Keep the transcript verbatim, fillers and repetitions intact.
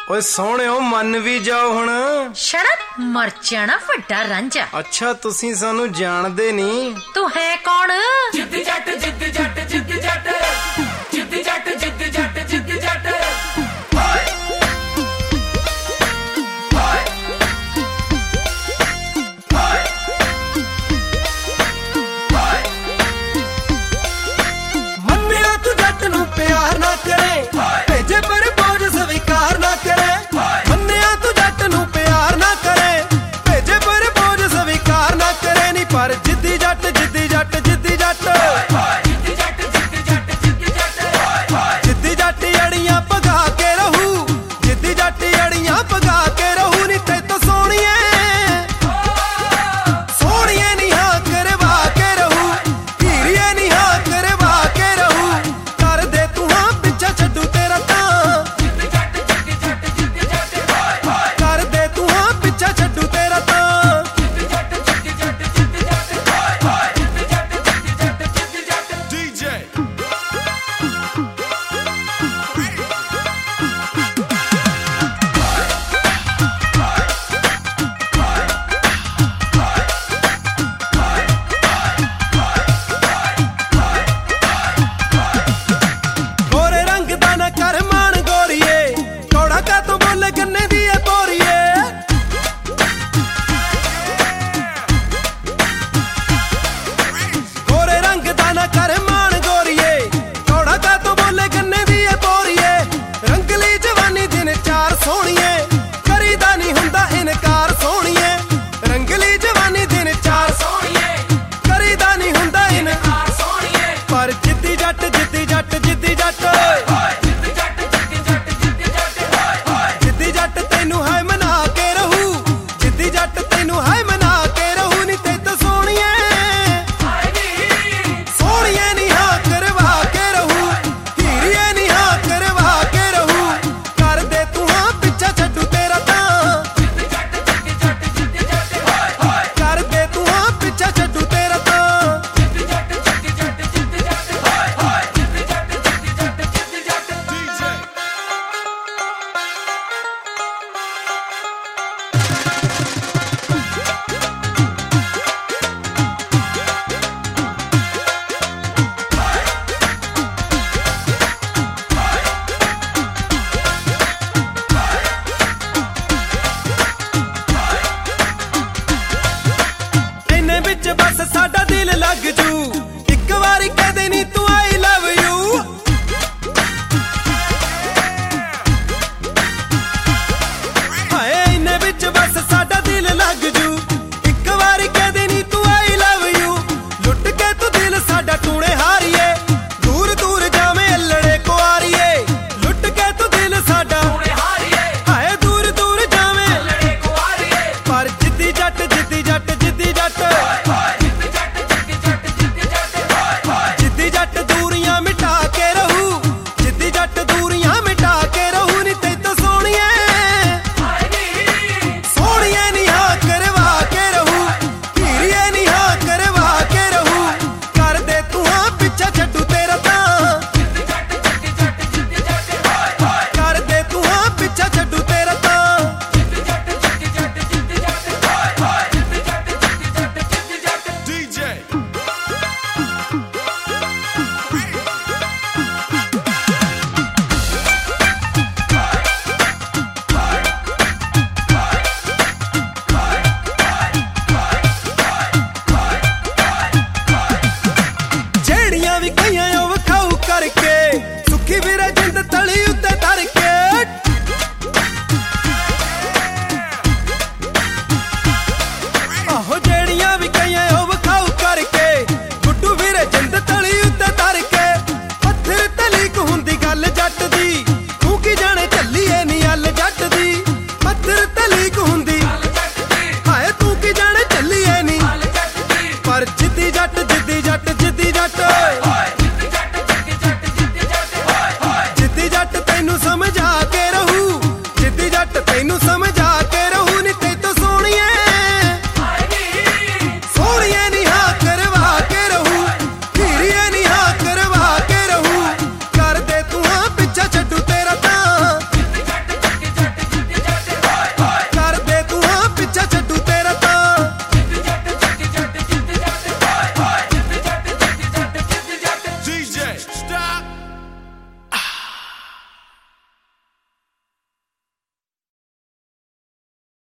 ਓਏ ਸੋਹਣਿਓ ਮੰਨ ਵੀ ਜਾਓ ਹੁਣ। ਸ਼ੜਪ ਮਰ ਜਾਣਾ ਵੱਡਾ ਰਾਂਝਾ। ਅੱਛਾ ਤੁਸੀਂ ਸਾਨੂੰ ਜਾਣਦੇ ਨਹੀਂ। ਤੂੰ ਹੈ ਕੌਣ? ਜਿੱਦ ਜੱਟ ਜਿੱਦ ਜੱਟ ਜਿੱਦ ਜੱਟ ਜਿੱਦ ਜੱਟ ਜਿੱਦ ਜੱਟ ਜਿੱਦ ਜੱਟ ਹਾਏ ਹਾਏ ਹਾਏ ਹਾਏ। ਮੰਨਿਆ ਤੂੰ ਜੱਟ ਨੂੰ ਪਿਆਰ ਨਾ ਕਰੇ, ਭੇਜੇ ਪਰ ਬੋਝ ਸਵੀਕਾਰ ਨਾ ਕਰੇ। ਮੰਨਿਆ ਤੂੰ ਜੱਟ ਨੂੰ ਪਿਆਰ ਨਾ ਕਰੇ, ਭੇਜੇ ਪਰ ਬੋਝ ਸਵੀਕਾਰ ਨਾ ਕਰੇ। ਨੀ ਪਰ ਜਿੱਦੀ ਜੱਟ ਜਿੱਦੀ ਜੱਟ ਜਿੱਦੀ ਜੱਟ ਜਿੱਦੀ ਜੱਟ ਜਿੱਦੀ ਜੱਟ ਜਿੱਦੀ ਜੱਟ ਜਿੱਦੀ ਜੱਟ ਅੜੀਆਂ ਭਗਾ ਕੇ ਰਹੂ, ਜਿੱਦੀ ਜੱਟ ਅੜੀਆਂ ਭਗਾ ਕੇ ਰਹੂ। ਨੀ ਤੈਥੋਂ ਸੋਹਣੀਏ ਸੋਹਣੀਏ ਨੀ ਹਾਂ ਕਰਵਾ ਕੇ ਰਹੂ, ਹੀਰੀਏ ਨੀ ਹਾਂ ਕਰਵਾ ਕੇ ਰਹੂ। ਕਰ ਦੇ ਤੂੰ ਹਾਂ ਪਿੱਛਾ ਛੱਡੂ ਤੇਰਾ ਤਾਂ, ਜਿੱਦੀ ਜੱਟ ਜਿੱਦੀ ਜੱਟ ਜਿੱਦੀ ਜੱਟ ਕਰ ਦੇ ਤੂੰ ਹਾਂ ਪਿੱਛਾ ਛੱਡੂ ਤੇਰਾ ਤਾਂ, ਜਿੱਦੀ ਜੱਟ ਜਿੱਦੀ ਜੱਟ ਜਿੱਦੀ ਜੱਟ ਜਿੱਦੀ ਜੱਟ ਜਿੱਦੀ ਜੱਟ ਜਿੱਦੀ ਜੱਟ। ਡੀਜੇ ਗੋਰੇ ਰੰਗ ਦਾ ਨਾ ਕਰ ਮਾਣ ਗੋਰੀਏ, ਕੌੜਾ ਕਾ ਤੂੰ ਬੋਲੇ ਗੰਨੇ ਦੀ ਏ ਬੋਰੀਏ। ਗੋਰੇ ਰੰਗ ਦਾ ਨਾ ਕਰ ਮਾਣ ਗੋਰੀਏ, ਕੌੜਾ ਕਾ ਤੂੰ ਬੋਲੇ ਗੰਨੇ ਦੀ ਏ ਬੋਰੀਏ। ਰੰਗਲੀ ਜਵਾਨੀ ਦਿਨ ਚਾਰ ਸੋਹਣੀਏ, ਕਰੀਦਾ ਨਹੀਂ ਹੁੰਦਾ ਇਨਕਾਰ ਸੋਹਣੀਏ। ਰੰਗਲੀ ਜਵਾਨੀ ਦਿਨ ਚਾਰ ਸੋਹਣੀਏ, ਕਰੀਦਾ ਨਹੀਂ ਹੁੰਦਾ ਇਨਕਾਰ ਸੋਹਣੀਏ। ਪਰ ਜਿੱਦੀ ਜੱਟ ਜਿੱਦੀ ਜੱਟ ਜਿੱਦੀ ਜੱਟ